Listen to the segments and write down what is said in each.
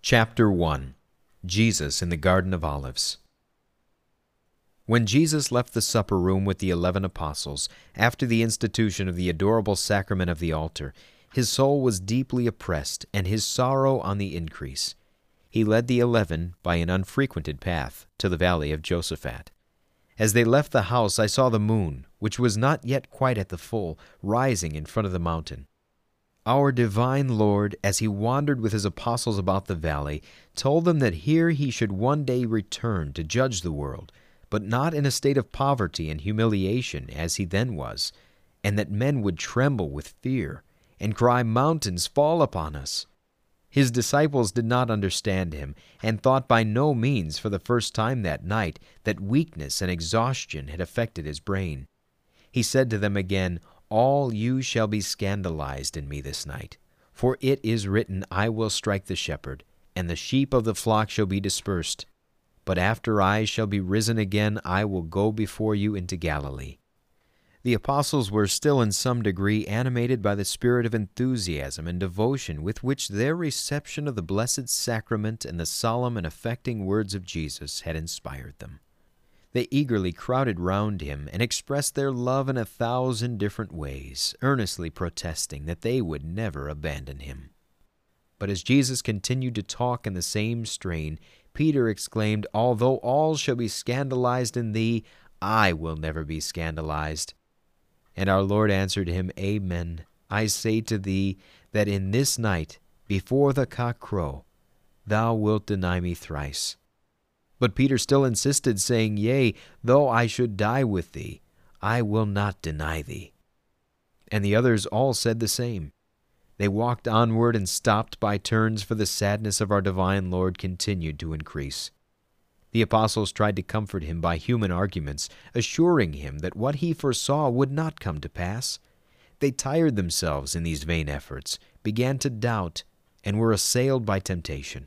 Chapter 1. Jesus in the Garden of Olives. When Jesus left the supper room with the 11 apostles, after the institution of the adorable sacrament of the altar, his soul was deeply oppressed, and his sorrow on the increase. He led the 11 by an unfrequented path to the valley of Josaphat. As they left the house, I saw the moon, which was not yet quite at the full, rising in front of the mountain. Our divine Lord, as he wandered with his apostles about the valley, told them that here he should one day return to judge the world, but not in a state of poverty and humiliation as he then was, and that men would tremble with fear and cry, "Mountains, fall upon us." His disciples did not understand him, and thought by no means for the first time that night that weakness and exhaustion had affected his brain. He said to them again, "All you shall be scandalized in me this night. For it is written, I will strike the shepherd, and the sheep of the flock shall be dispersed. But after I shall be risen again, I will go before you into Galilee." The apostles were still in some degree animated by the spirit of enthusiasm and devotion with which their reception of the Blessed Sacrament and the solemn and affecting words of Jesus had inspired them. They eagerly crowded round him and expressed their love in 1,000 different ways, earnestly protesting that they would never abandon him. But as Jesus continued to talk in the same strain, Peter exclaimed, "Although all shall be scandalized in thee, I will never be scandalized." And our Lord answered him, "Amen. I say to thee that in this night, before the cock crow, thou wilt deny me thrice." But Peter still insisted, saying, "Yea, though I should die with thee, I will not deny thee." And the others all said the same. They walked onward and stopped by turns, for the sadness of our divine Lord continued to increase. The apostles tried to comfort him by human arguments, assuring him that what he foresaw would not come to pass. They tired themselves in these vain efforts, began to doubt, and were assailed by temptation.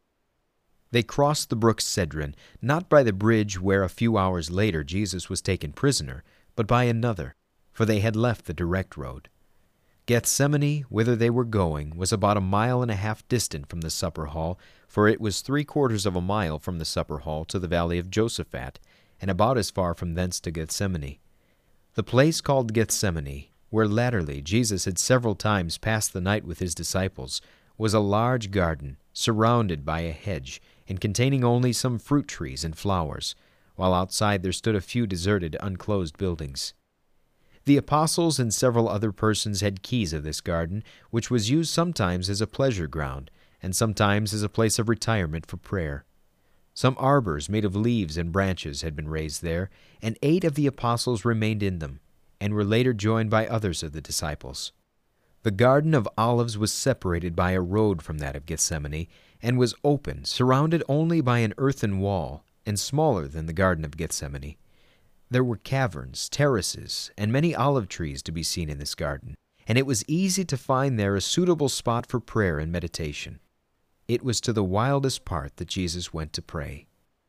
They crossed the brook Cedron, not by the bridge where a few hours later Jesus was taken prisoner, but by another, for they had left the direct road. Gethsemane, whither they were going, was about 1.5 miles distant from the supper hall, for it was 3/4 of a mile from the supper hall to the valley of Josaphat, and about as far from thence to Gethsemane. The place called Gethsemane, where latterly Jesus had several times passed the night with his disciples, was a large garden, surrounded by a hedge, and containing only some fruit trees and flowers, while outside there stood a few deserted, unclosed buildings. The apostles and several other persons had keys of this garden, which was used sometimes as a pleasure ground, and sometimes as a place of retirement for prayer. Some arbors made of leaves and branches had been raised there, and 8 of the apostles remained in them, and were later joined by others of the disciples. The Garden of Olives was separated by a road from that of Gethsemane, and was open, surrounded only by an earthen wall, and smaller than the Garden of Gethsemane. There were caverns, terraces, and many olive trees to be seen in this garden, and it was easy to find there a suitable spot for prayer and meditation. It was to the wildest part that Jesus went to pray.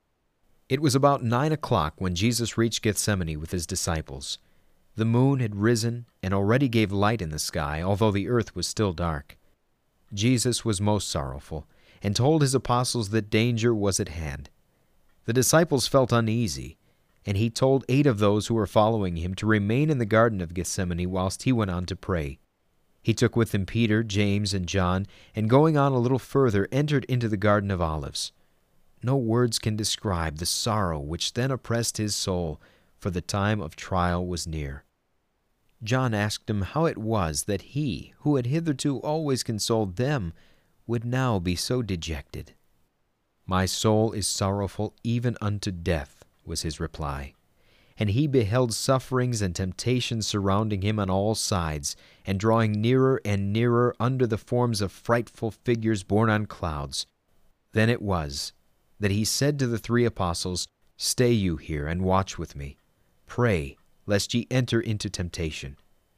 It was about 9 o'clock when Jesus reached Gethsemane with his disciples. The moon had risen and already gave light in the sky, although the earth was still dark. Jesus was most sorrowful, and told his apostles that danger was at hand. The disciples felt uneasy, and he told 8 of those who were following him to remain in the Garden of Gethsemane whilst he went on to pray. He took with him Peter, James, and John, and going on a little further, entered into the Garden of Olives. No words can describe the sorrow which then oppressed his soul, for the time of trial was near. John asked him how it was that he, who had hitherto always consoled them, would now be so dejected. "My soul is sorrowful even unto death," was his reply. And he beheld sufferings and temptations surrounding him on all sides, and drawing nearer and nearer under the forms of frightful figures borne on clouds. Then it was that he said to the 3 apostles, "Stay you here and watch with me. Pray, lest ye enter into temptation."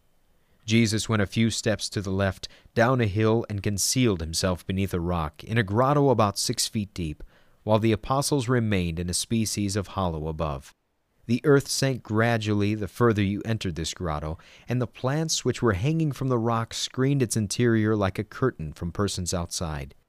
Jesus went a few steps to the left, down a hill, and concealed himself beneath a rock, in a grotto about 6 feet deep, while the apostles remained in a species of hollow above. The earth sank gradually the further you entered this grotto, and the plants which were hanging from the rock screened its interior like a curtain from persons outside.